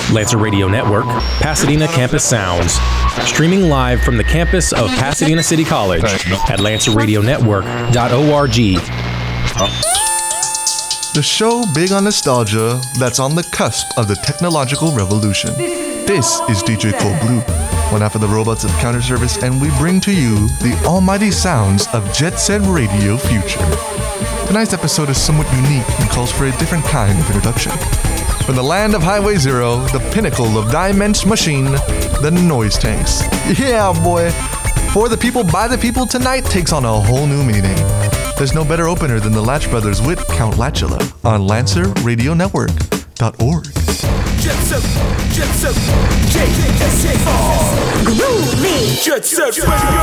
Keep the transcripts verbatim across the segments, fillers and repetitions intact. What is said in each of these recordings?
Lancer Radio Network, Pasadena Campus Sounds. Streaming live from the campus of Pasadena City College at lancer radio network dot org. The show big on nostalgia that's on the cusp of the technological revolution. This is D J Cold Blue, one half of the robots of counter service, and we bring to you the almighty sounds of Jet Set Radio Future. Tonight's episode is somewhat unique and calls for a different kind of introduction. From the land of Highway Zero, the pinnacle of Dimension Machine, the Noise Tanks. Yeah, boy. For the people, by the people, tonight takes on a whole new meaning. There's no better opener than the Latch Brothers with Count Latchula on lancer radio network dot org. Jet Set, Jet Set, J S A R, Groovy, Jet Set Radio.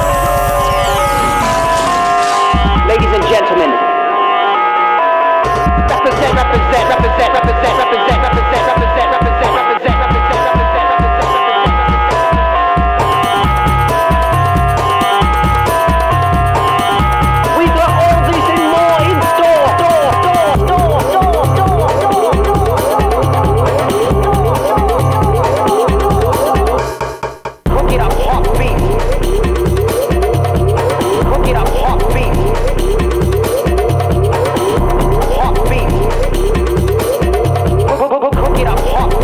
Ladies and gentlemen, represent, represent, represent, represent, represent, represent, represent, represent, represent, represent, represent, we got all this and more in store, store, store, store, store, store, store. Cook it up, hot beat. Cook it up, hot beat. Hot beat. Cook it up, hot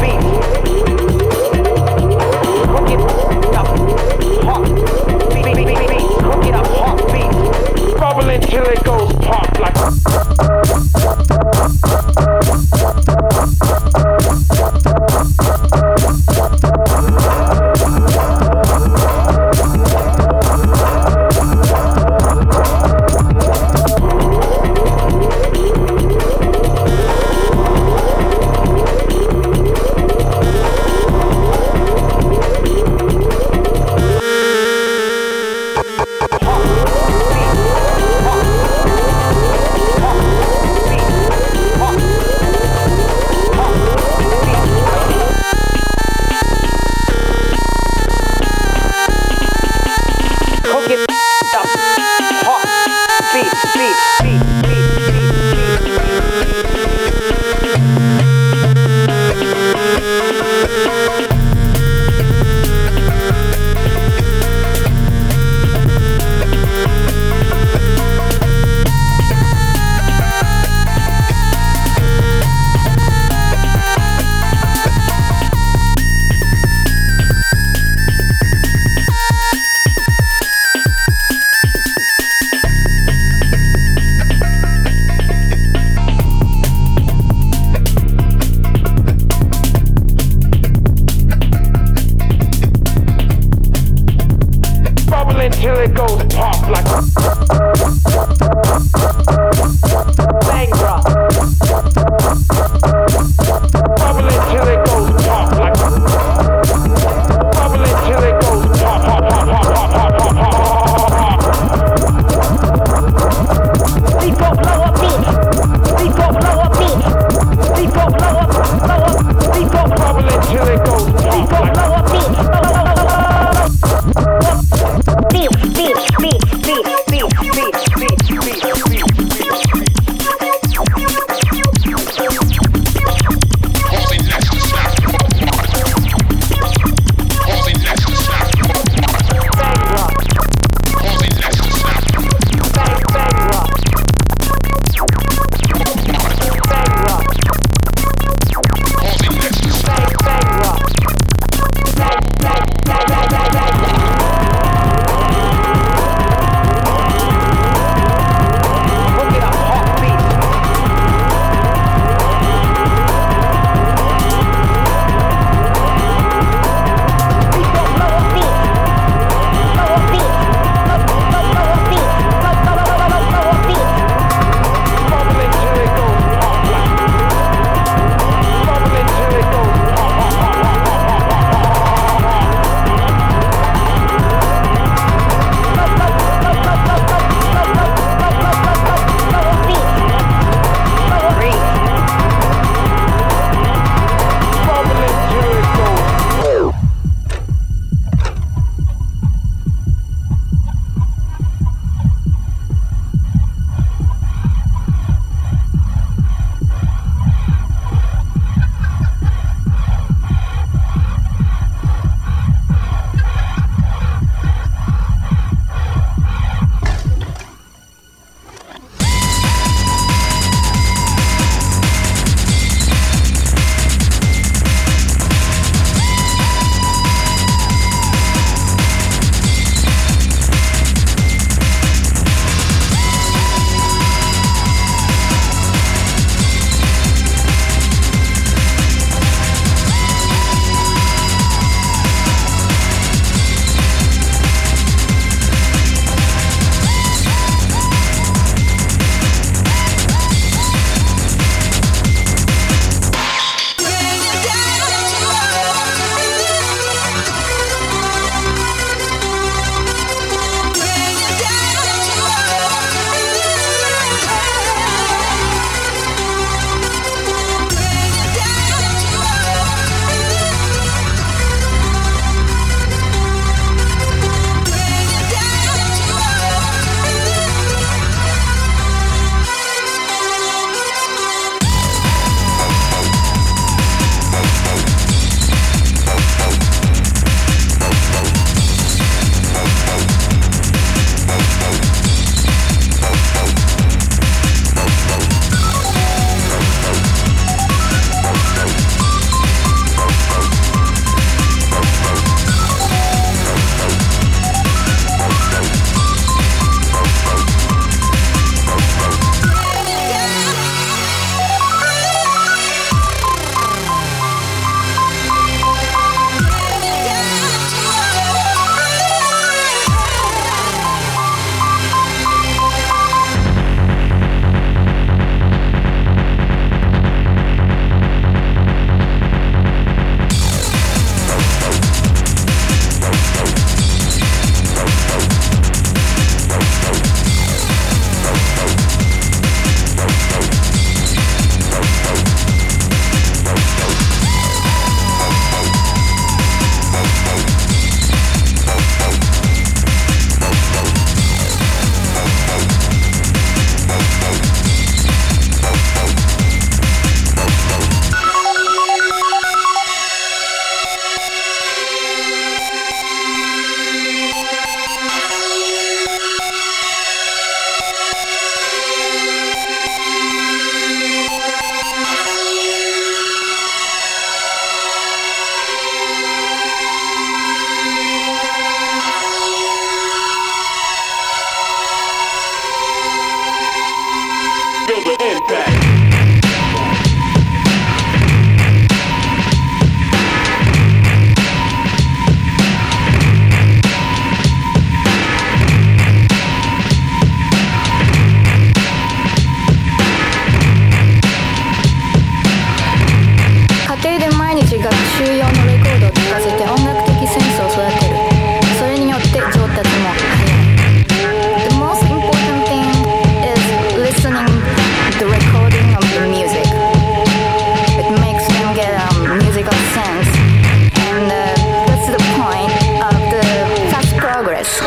で毎日学習用のレコードを聴かせて音楽的センスを育てる。それによって上達も早い。 The most important thing is listening the recording of the music. It makes them get um, musical sense, and uh, that's the point of the fast progress.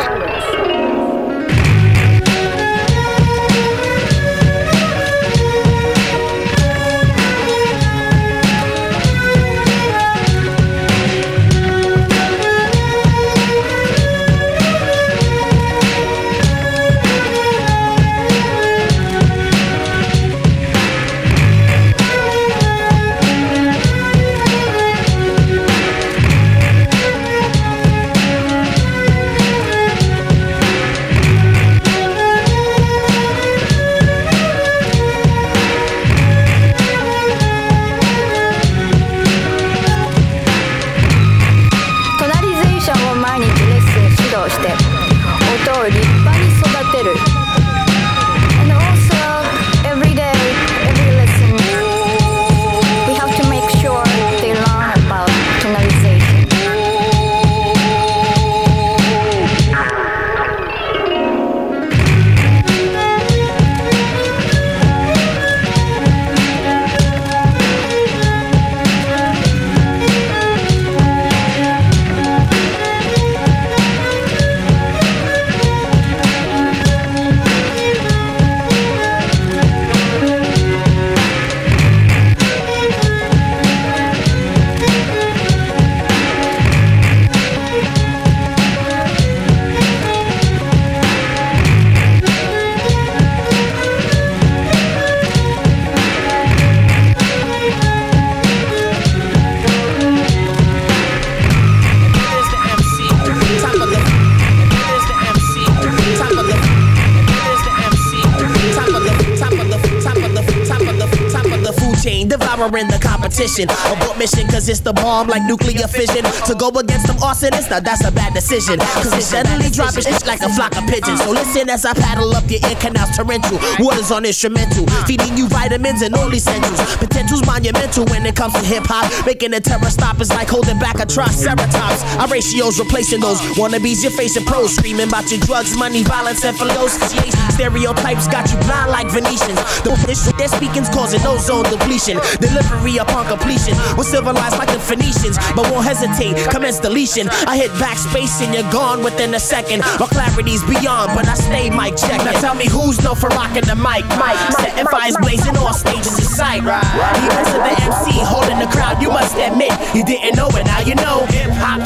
In the competition, abort mission cause it's the bomb like nuclear fission. To go against them arsonists, now that's a bad decision, cause they steadily dropping shit like a flock of pigeons. So listen as I paddle up your ear canals torrential, waters on instrumental, feeding you vitamins and all essentials. Potential's monumental when it comes to hip-hop, making the terror stop is like holding back a triceratops. Our ratios replacing those wannabes you're facing, pros screaming about your drugs, money, violence, and philosophy. Stereotypes got you blind like Venetians. The issue they're speaking's causing ozone depletion. Delivery upon completion, we're civilized like the Phoenicians, but won't hesitate, commence deletion. I hit backspace and you're gone within a second. My clarity's beyond, but I stay mic check. Now tell me who's known for rocking the mic. Mic, setting fires blazing, all stages in sight. Even to the M C holding the crowd, you must admit you didn't know it, now you know. Hip hop's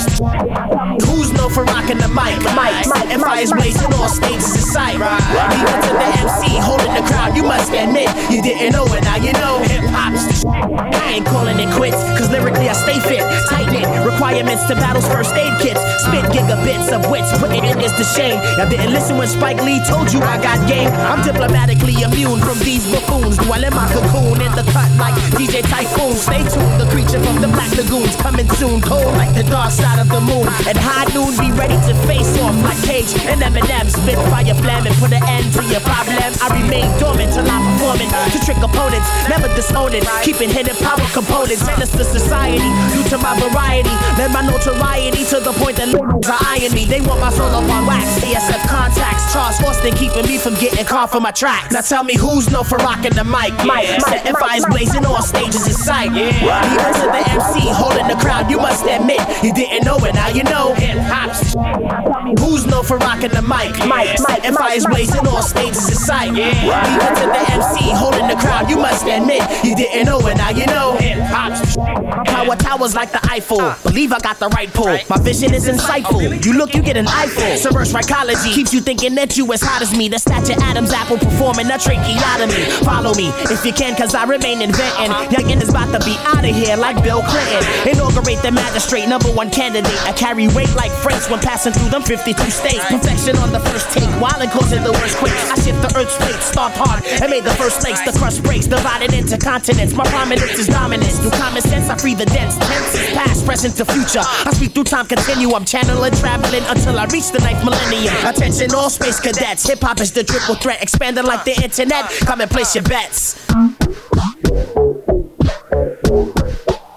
who's known for rocking the mic. Mic, setting fires blazing, all stages in sight. Even to the M C holding the crowd, you must admit you didn't know it, now you know. Hip hop's I ain't calling it quits, cause lyrically I stay fit. Tight knit, requirements to battles, first aid kits. Spit gigabits of wits, putting it is the shame. Y'all didn't listen when Spike Lee told you I got game. I'm diplomatically immune from these buffoons. Dwell in my cocoon in the cut like D J Typhoon. Stay tuned, the creature from the Black Lagoons coming soon. Cold like the dark side of the moon. At high noon, be ready to face off like Cage and Eminem. Spit fire flame and put an end to your problem. I remain dormant till I'm performing to trick opponents, never disown it. Keeping hidden power components, menace to society due to my variety. Lend my notoriety to the point that labels are eyeing me. They want my soul up on wax, C S F contacts. Charles Austin keeping me from getting caught for my tracks. Now tell me who's known for rocking the mic. Yeah. Setting fires blazing, all stages in sight. Yeah. Even to the M C holding the crowd, you must admit you didn't know it, now you know. Hip hop's who's known for rocking the mic. Yeah. Setting fires blazing, all stages in sight. Yeah. Even to the M C holding the crowd, you must admit you didn't know it, now you know. Hip hop's power towers like the Eiffel. Believe I got the right pull. My vision is insightful. You look, you get an eyeful. Subverse psychology keeps you thinking that you as hot as me. The stature Adam's apple performing a tracheotomy. Follow me if you can, cause I remain inventing. Youngin' is about to be out of here like Bill Clinton. Inaugurate the magistrate, number one candidate. I carry weight like freights when passing through them fifty-two states. Perfection on the first take, while it causing the worst quakes. I shift the earth's plate, stomp hard, and made the first lakes. The crust breaks, divided into continents. My prominence is dominance. Through common sense, I free the dense. Tenses, past, present to future. I speak through time continuum, channeling, traveling until I reach the ninth millennium. Attention, all space cadets. Hip hop is the triple threat, expanding like the internet. Come and place your bets.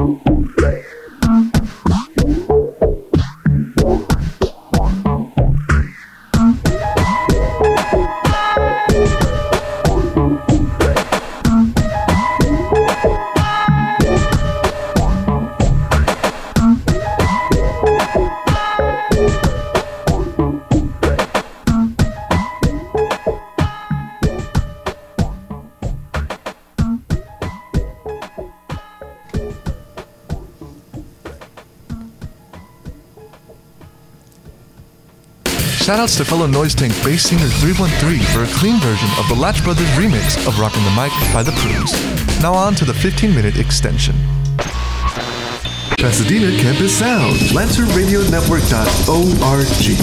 Shoutouts to fellow Noise Tank bass singer three one three for a clean version of the Latch Brothers remix of Rockin' the Mic by The Prunes. Now on to the fifteen minute extension. Pasadena Campus Sound, Lancer Radio Network dot org.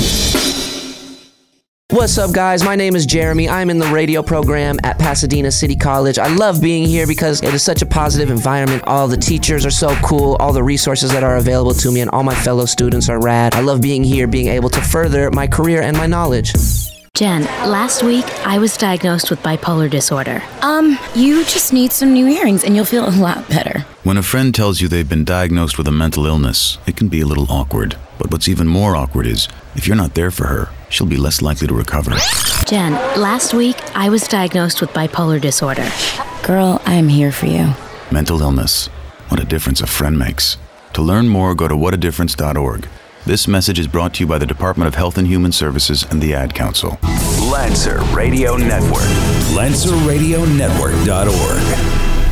What's up, guys? My name is Jeremy. I'm in the radio program at Pasadena City College. I love being here because it is such a positive environment. All the teachers are so cool. All the resources that are available to me and all my fellow students are rad. I love being here, being able to further my career and my knowledge. Jen, last week I was diagnosed with bipolar disorder. Um, you just need some new earrings and you'll feel a lot better. When a friend tells you they've been diagnosed with a mental illness, it can be a little awkward. But what's even more awkward is, if you're not there for her, she'll be less likely to recover. Jen, last week I was diagnosed with bipolar disorder. Girl, I'm here for you. Mental illness. What a difference a friend makes. To learn more, go to what a difference dot org. This message is brought to you by the Department of Health and Human Services and the Ad Council. Lancer Radio Network. Lancer Radio Network dot org.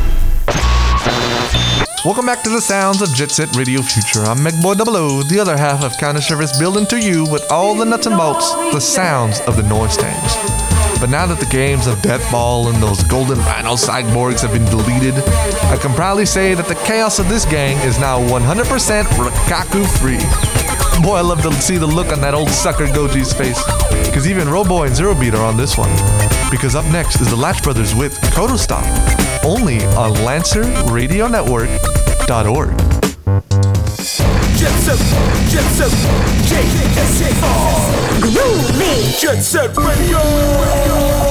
Welcome back to the sounds of Jet Set Radio Future. I'm Megboy Double O, the other half of Counter Service, building to you with all the nuts and bolts, the sounds of the Noise Tanks. But now that the games of Death Ball and those Golden Rhino cyborgs have been deleted, I can proudly say that the chaos of this gang is now one hundred percent Rikaku free. Boy, I love to see the look on that old sucker Goji's face. Because even Roboy and Zero Beat are on this one. Because up next is the Latch Brothers with Kodo Stop, only on Lancer Radio Network dot org. Jet Set, Jet Set, J S A R. Groovy. Jet Set Radio.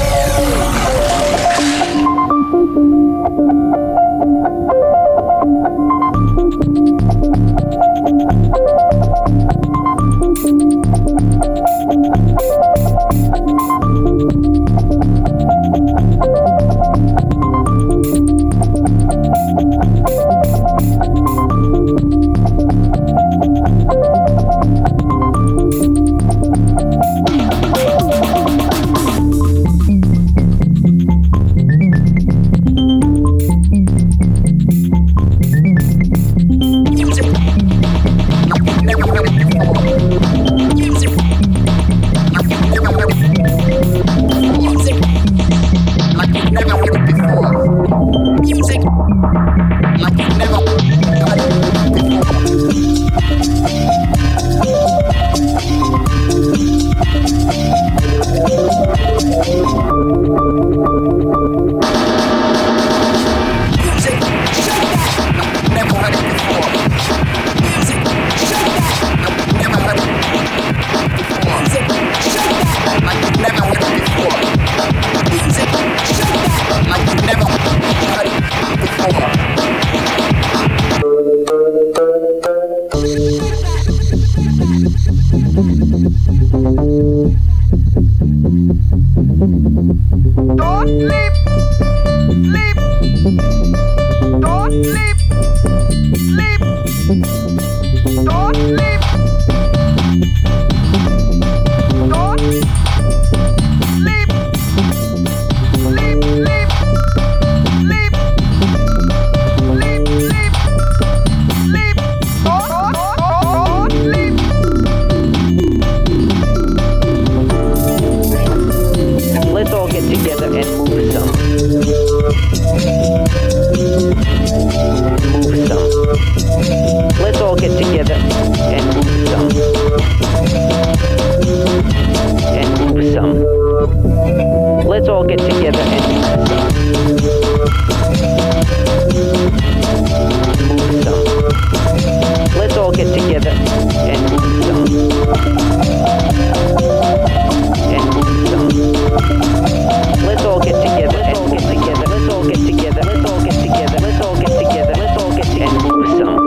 Let's all get together and move some.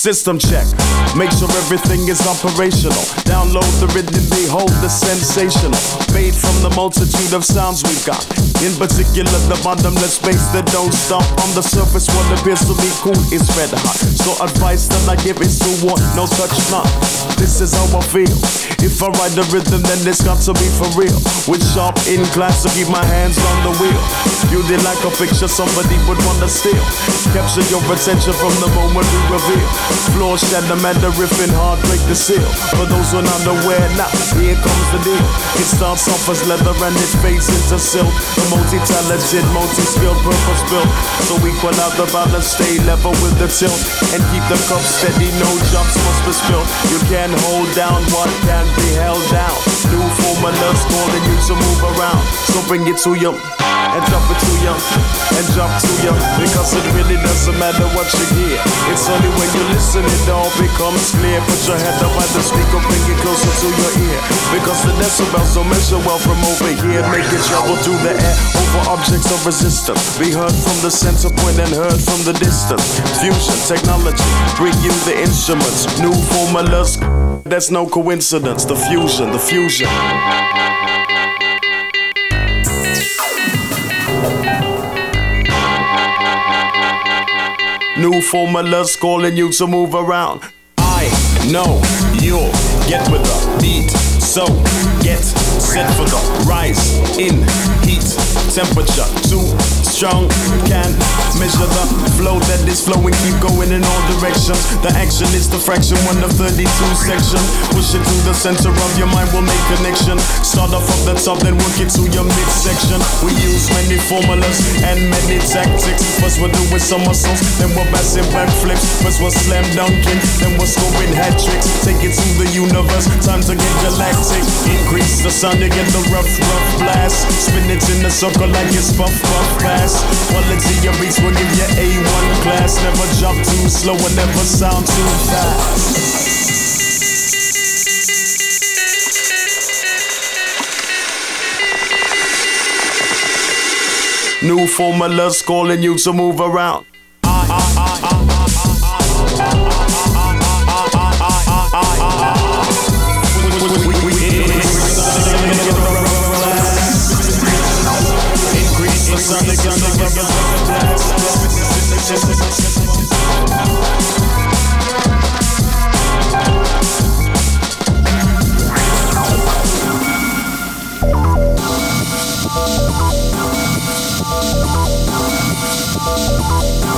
System check, make sure everything is operational. Download the rhythm, behold the sensational. Made from the multitude of sounds we got. In particular, the bottomless bass that don't stop. On the surface, what appears to be cool is red hot. So advice that I give is to want no touch not. This is how I feel. If I write the rhythm, then it's got to be for real. With sharp inclines to keep my hands on the wheel. You did like a picture somebody would wanna steal. Capture your attention from the moment we reveal. Floor shatter, matter, riffing hard, break the seal. For those who are not aware, now here comes the deal. It starts off as leather and it fades into silk. The multi-talented, multi-skilled, purpose-built. So equal out the balance, stay level with the tilt. And keep the cup steady, no drops must be spilled. You can't hold down what can be held down. New formulas calling you to move around. So bring it to you, and drop it to you, and drop to you. Because it really doesn't matter what you hear. It's only when you listen it all becomes clear. Put your head up by the speaker, bring it closer to your ear. Because the decibels don't measure well from over here. Make it travel through the air over objects of resistance. Be heard from the center point and heard from the distance. Fusion technology, bring you the instruments. New formulas, that's no coincidence. The fusion, the fusion. New formulas calling you to move around. I know you'll get with the beat. So get set for the rise in heat. Temperature too strong, can't measure the flow that is flowing. Keep going in all directions. The action is the fraction, one of thirty-two sections. Push it to the center of your mind, will make connection. Start off at the top, then work it to your midsection. We use many formulas and many tactics. First we're doing somersaults, then we're passing backflips. First we're slam dunking, then we're scoring hat tricks. Take it to the universe, time to get galactic. Increase the sound, you get the rough, rough blast. Spin it in the circle like it's puff, puff pass. Quality of beats will give you A one class. Never jump too slow and never sound too fast. New formulas calling you to move around. Increase the sonic and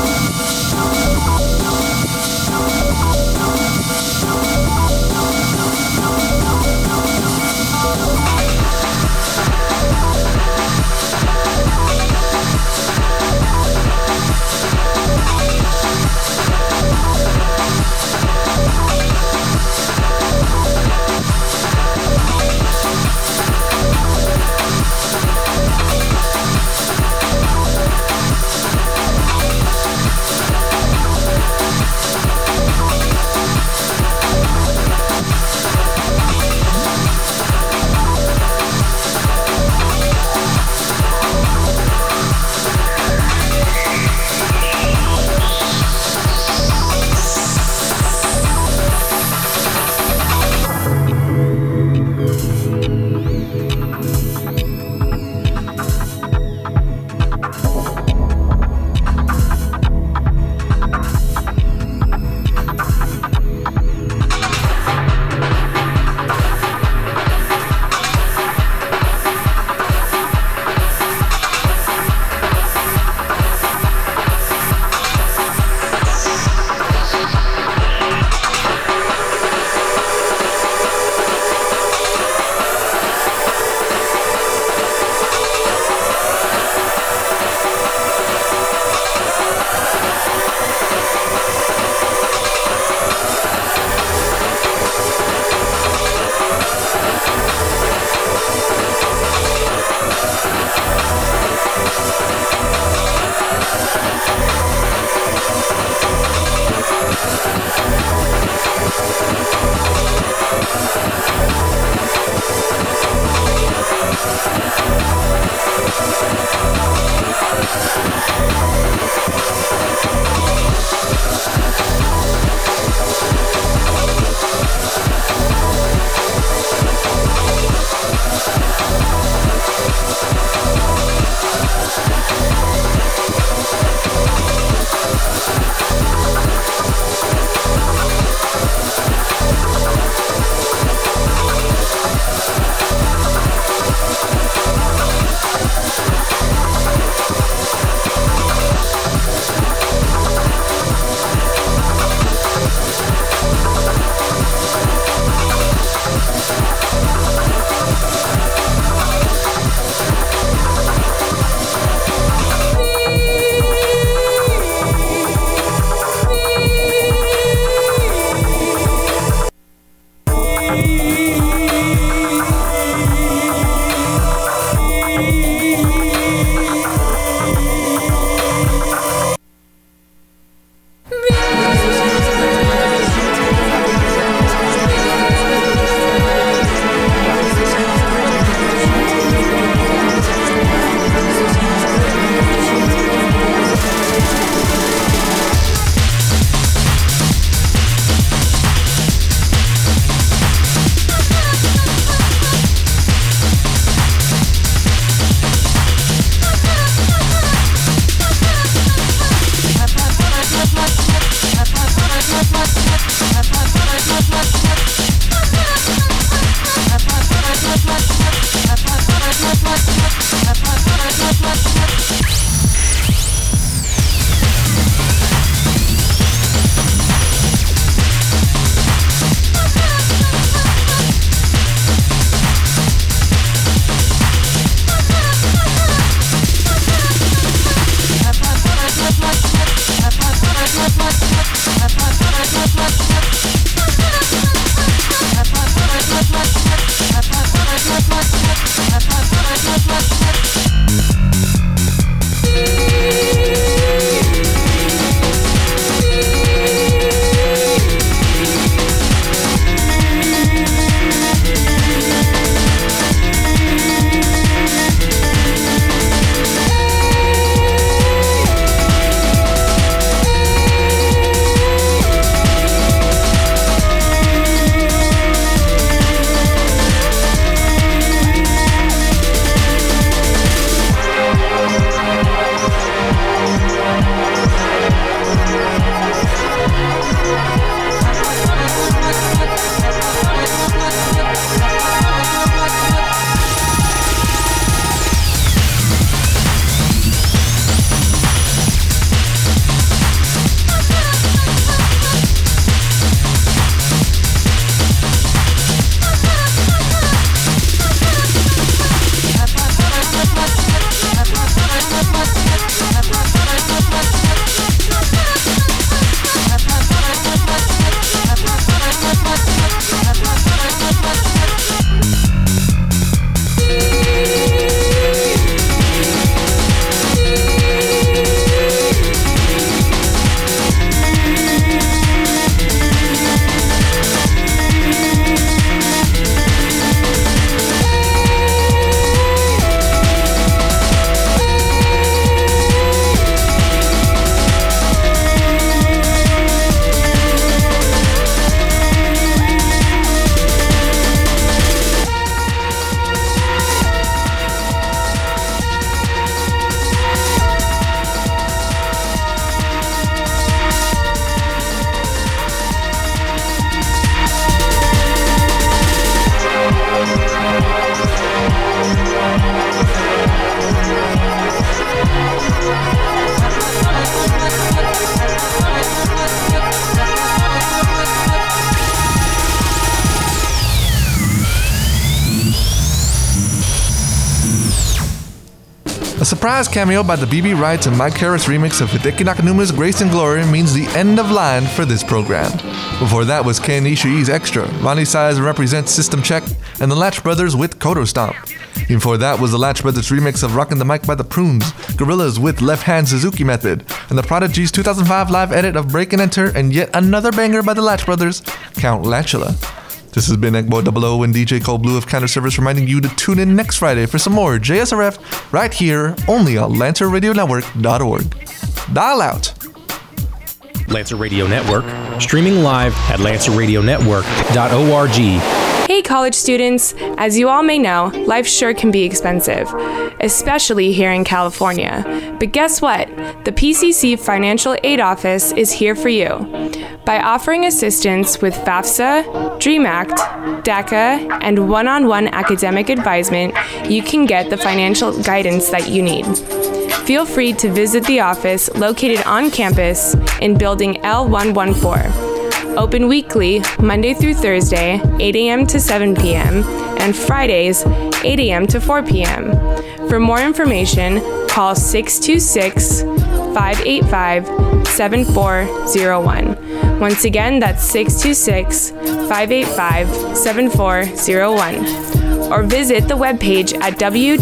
A surprise cameo by the B B Wrights and Mike Harris remix of Hideki Nakanuma's Grace and Glory means the end of line for this program. Before that was Ken Ishii's Extra, Ronnie Size represents System Check, and the Latch Brothers with Kodo Stomp. Before that was the Latch Brothers remix of Rockin' the Mic by the Prunes, Gorillaz with Left Hand Suzuki Method, and the Prodigy's two thousand five live edit of Break and Enter, and yet another banger by the Latch Brothers, Count Latchula. This has been Egbo Double O and D J Cold Blue of Counter Service reminding you to tune in next Friday for some more J S R F right here only on Lancer Radio Network dot org. Dial out. Lancer Radio Network, streaming live at Lancer Radio Network dot org. Hey college students, as you all may know, life sure can be expensive, especially here in California. But guess what? The P C C Financial Aid Office is here for you. By offering assistance with FAFSA, DREAM Act, DACA, and one-on-one academic advisement, you can get the financial guidance that you need. Feel free to visit the office located on campus in Building L one fourteen. Open weekly, Monday through Thursday, eight a.m. to seven p.m., and Fridays, eight a.m. to four p.m. For more information, call six two six, five eight five, seven four zero one. Once again, that's six two six, five eight five, seven four zero one. Or visit the webpage at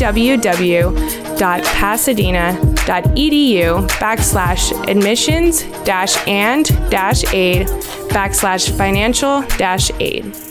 www.pasadena.edu backslash admissions dash and dash aid backslash financial dash aid.